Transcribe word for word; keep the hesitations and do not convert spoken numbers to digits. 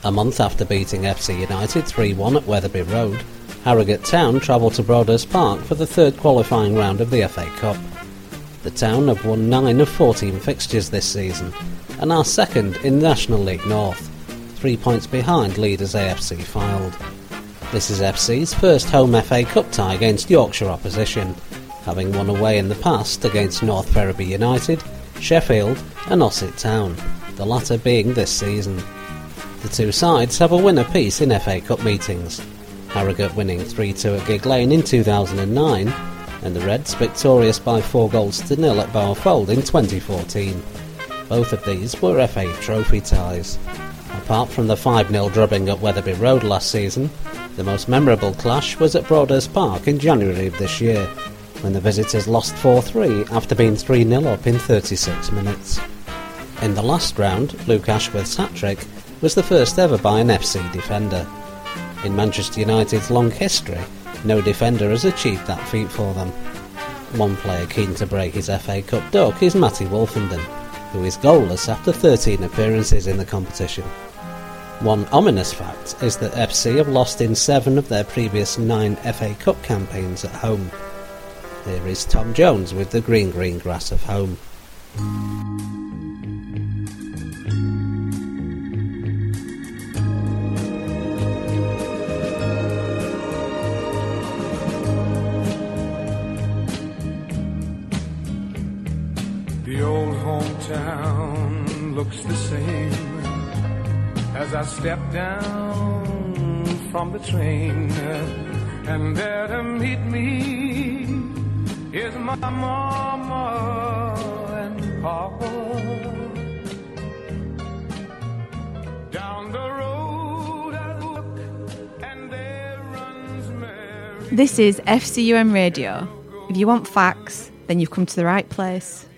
A month after beating F C United three one at Wetherby Road, Harrogate Town travelled to Broadhurst Park for the third qualifying round of the F A Cup. The Town have won nine of fourteen fixtures this season and are second in National League North, three points behind leaders A F C Fylde. This is F C's first home F A Cup tie against Yorkshire opposition, having won away in the past against North Ferriby United, Sheffield and Ossett Town, the latter being this season. The two sides have a win apiece in F A Cup meetings, Harrogate winning three two at Gigg Lane in two thousand nine, and the Reds victorious by four goals to nil at Bowerfold in twenty fourteen. Both of these were F A Trophy ties. Apart from the five nil drubbing at Wetherby Road last season, the most memorable clash was at Broadhurst Park in January of this year, when the visitors lost four three after being three nil up in thirty-six minutes. In the last round, Luke Ashworth's hat-trick was the first ever by an F C defender. In Manchester United's long history, no defender has achieved that feat for them. One player keen to break his F A Cup duck is Matty Wolfenden, who is goalless after thirteen appearances in the competition. One ominous fact is that F C have lost in seven of their previous nine F A Cup campaigns at home. Here is Tom Jones with the green green grass of home. The old hometown looks the same as I step down from the train, and there to meet me is my mama and papa. Down the road I look and there runs Mary. This is F C U M Radio. If you want facts, then you've come to the right place.